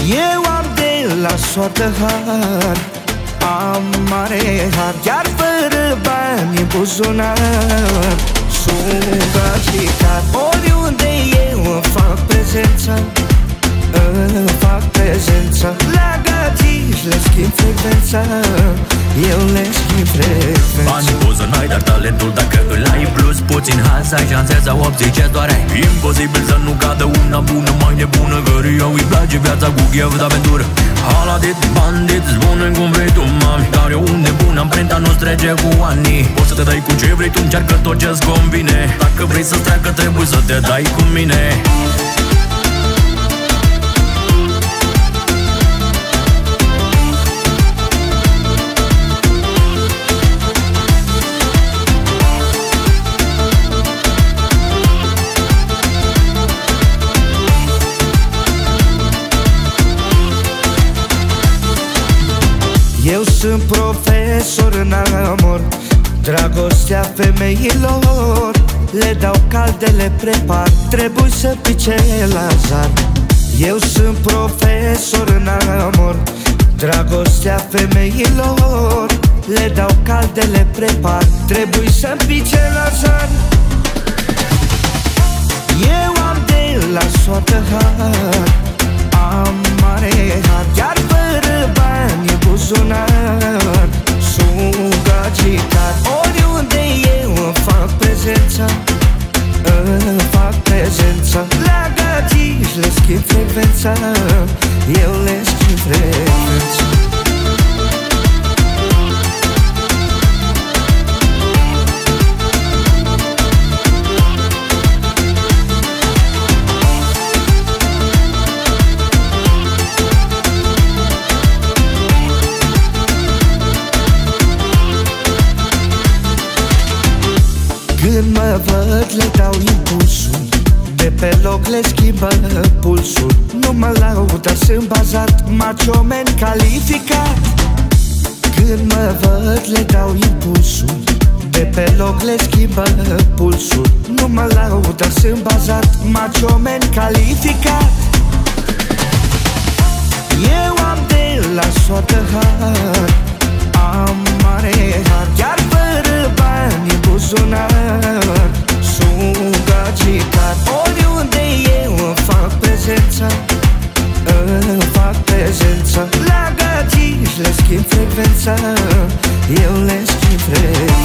Eu am de la soartă har, am mare har, chiar fără bani în buzunar. Sunt gagicar, oriunde eu îmi fac prezența, îmi fac prezența. La gagici le schimb frecvența, eu le schimb frecvența. Bani poză n-ai, dar talentul dacă îl ai plus puțin haz, ai șanse să obții ce doar ai. Imposibil să nu cadă una bună, mai nebună, căruia îi place viața cu gheu de aventură. Haladit, bandit, spune cum vrei tu, mami, dar eu unde bun, amprenta nu-ți trece cu ani. Poți să te dai cu ce vrei tu, încearcă tot ce-ți convine. Dacă vrei să-ți treacă, trebuie să te dai cu mine. Eu sunt profesor în amor, dragostea femeilor. Le dau calde, le prepar, trebuie să pice la zar. Eu sunt profesor în amor, dragostea femeilor. Le dau calde, le prepar, trebuie să pice la zar. Eu am de la soartă har, am mare har, chiar fără bani în buzunar. Sunt gagicar, oriunde eu îmi fac prezența, îmi fac prezența. La gagici le schimb frecvența, eu le schimb frecvența. Când mă văd le dau impulsul, de pe loc le schimbă pulsul. Nu mă laud, dar sunt bazat, macho man calificat. Când mă văd le dau impulsul, de pe loc le schimbă pulsul. Nu mă laud, dar sunt bazat, macho man calificat. Eu am de la soartă har, am mare har, chiar fără bani în buzunar. Sunt gagicar, oriunde eu îmi fac prezența, îmi fac prezența. La gagici le schimb frecvența, eu le schimb frecvența.